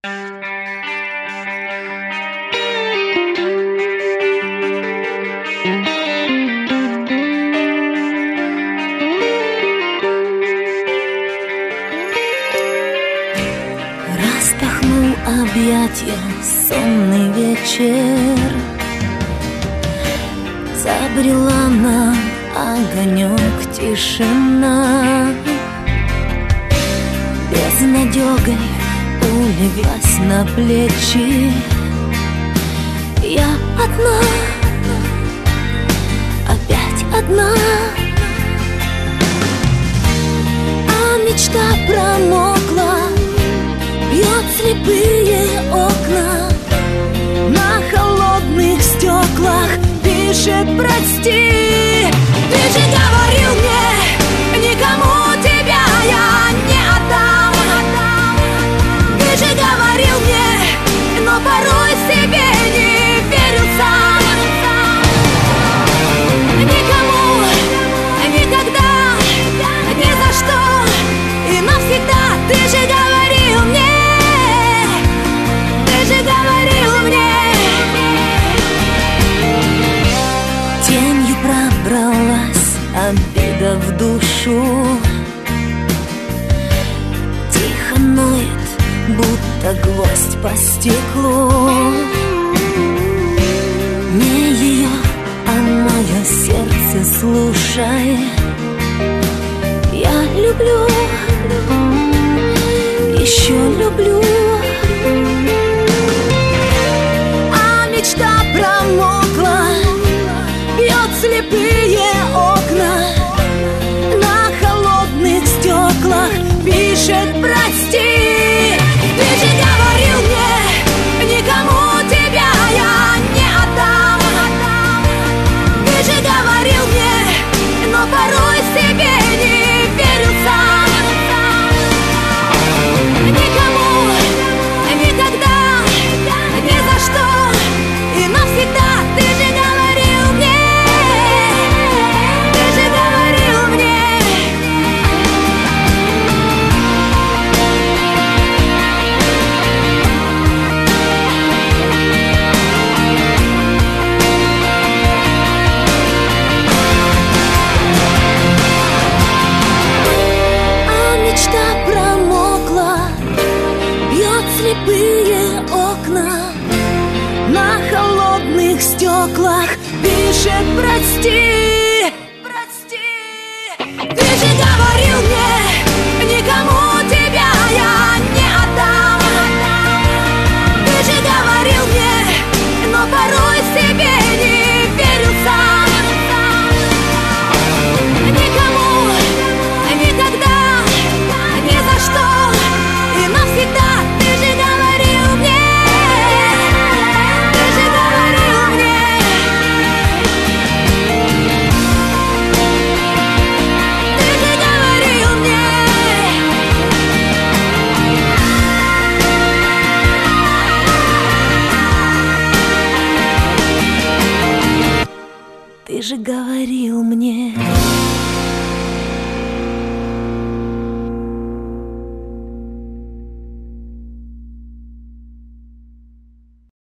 Распахнул объятья сонный вечер, забрела на огонек тишина. Безнадёгой улеглась на плечи. Я одна, опять одна, а мечта промокла, бьет слепые окна, на холодных стеклах пишет «Прости». Ты же говорил мне, никому тебя я не отдам. Ты же говорил мне, но порой себе не верю сам. Никому, никогда, ни за что и навсегда. Ты же говорил мне, ты же говорил мне. Тенью пробралась обида в душу, тихо ноет, будто гвоздь по стеклу. Не ее, а мое сердце слушай. Я люблю, еще люблю, а мечта промокла, бьет слепые окна, на холодных стеклах пишет «Прости». Ты же говорил мне, никому тебя я не отдам. Ты же говорил мне, но порой себе не верю сам. Никому, никогда, ни за что и навсегда. Ты же говорил мне, ты же говорил мне. А мечта промокла, бьет слепые окна, на холодных стеклах пишет «Прости». Ты же говорил мне, никому тебя я не отдам. Ты же говорил мне, но порой себе не верю сам. Никому, никогда, ни за что и навсегда. Ты же говорил мне, ты же говорил мне. Ты же говорил мне. Ты же говорил мне.